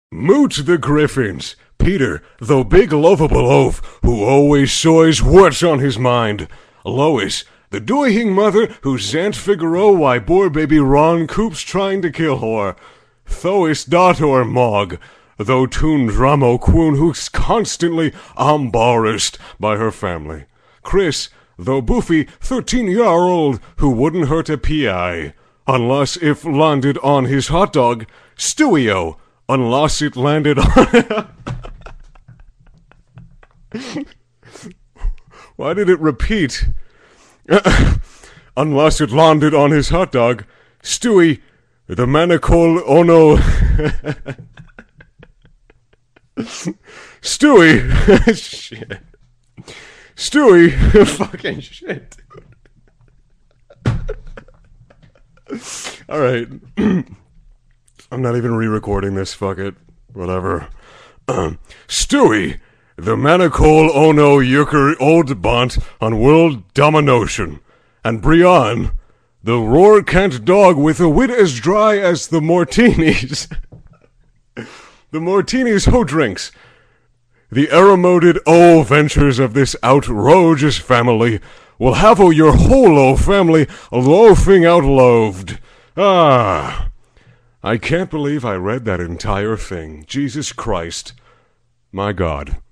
Moot the Griffins, Peter, the big lovable oaf, who always says what's on his mind. Lois, the doing mother who's Aunt Figaro why poor baby Ron Coop's trying to kill her. Thois daughter Mog, though Toon Dramo Quoon who's constantly embarrassed by her family. Chris, though Boofy 13-year-old who wouldn't hurt a PI, unless if landed on his hot dog. Stewio, unless it landed on... Why did it repeat? Unless it landed on his hot dog. Stewie, the manacle ono... Stewie! Shit. Stewie! Fucking shit. Alright. I'm not even re-recording this, fuck it. Whatever. Stewie! The manacle ono yucker old bont on world domination. And Brian, the roar cant dog with a wit as dry as the martinis. The martinis ho drinks. The aromated O ventures of this outrageous family will have your whole family loafing out loaved. Ah, I can't believe I read that entire thing. Jesus Christ. My God.